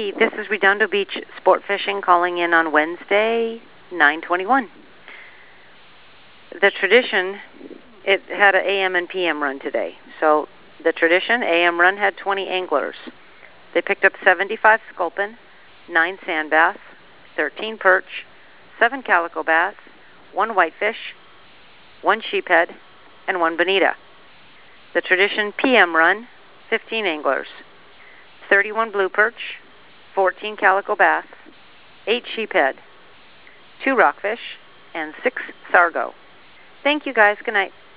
This is Redondo Beach Sport Fishing calling in on Wednesday, 9/21. The tradition, it had an AM and PM run today. So the tradition, AM run had 20 anglers. They picked up 75 sculpin, 9 sand bass, 13 perch, 7 calico bass, 1 whitefish, 1 sheephead, and 1 bonita. The tradition PM run, 15 anglers, 31 blue perch, 14 calico bass, 8 sheephead, 2 rockfish, and 6 sargo. Thank you guys. Good night.